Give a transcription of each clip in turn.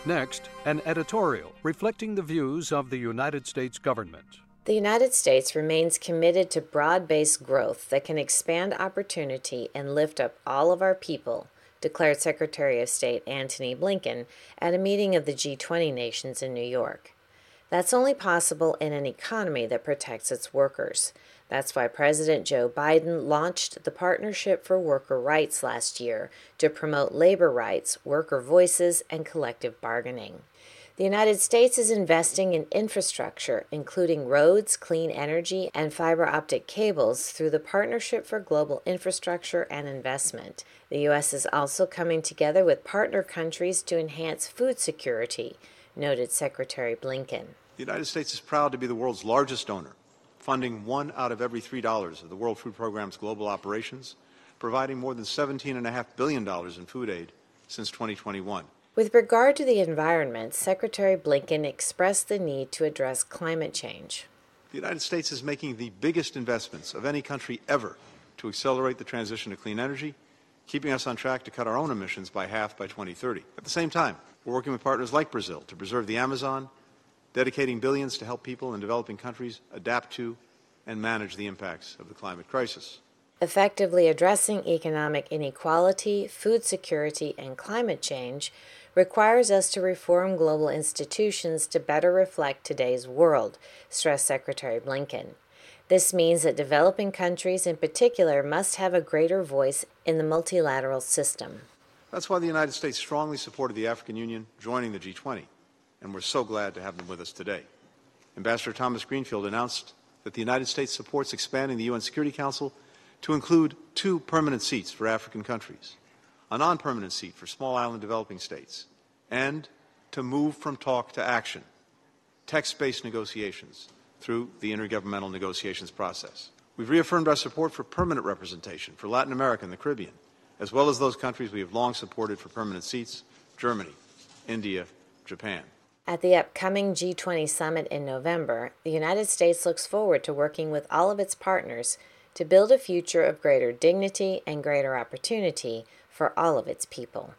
Next, an editorial reflecting the views of the United States government. The United States remains committed to broad-based growth that can expand opportunity and lift up all of our people, declared Secretary of State Antony Blinken at a meeting of the G20 nations in New York. That's only possible in an economy that protects its workers. That's why President Joe Biden launched the Partnership for Worker Rights last year to promote labor rights, worker voices, and collective bargaining. The United States is investing in infrastructure, including roads, clean energy, and fiber optic cables through the Partnership for Global Infrastructure and Investment. The U.S. is also coming together with partner countries to enhance food security, noted Secretary Blinken. The United States is proud to be the world's largest donor, funding $1 out of every $3 of the World Food Programme's global operations, providing more than $17.5 billion in food aid since 2021. With regard to the environment, Secretary Blinken expressed the need to address climate change. The United States is making the biggest investments of any country ever to accelerate the transition to clean energy, keeping us on track to cut our own emissions by half by 2030. At the same time, we're working with partners like Brazil to preserve the Amazon, dedicating billions to help people in developing countries adapt to and manage the impacts of the climate crisis. Effectively addressing economic inequality, food security, and climate change requires us to reform global institutions to better reflect today's world, stressed Secretary Blinken. This means that developing countries in particular must have a greater voice in the multilateral system. That's why the United States strongly supported the African Union joining the G20, and we're so glad to have them with us today. Ambassador Thomas Greenfield announced that the United States supports expanding the UN Security Council to include 2 permanent seats for African countries, a non-permanent seat for small island developing states, and to move from talk to action, text-based negotiations through the intergovernmental negotiations process. We've reaffirmed our support for permanent representation for Latin America and the Caribbean, as well as those countries we have long supported for permanent seats, Germany, India, Japan. At the upcoming G20 summit in November, the United States looks forward to working with all of its partners to build a future of greater dignity and greater opportunity for all of its people.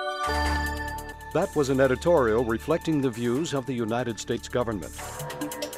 That was an editorial reflecting the views of the United States government.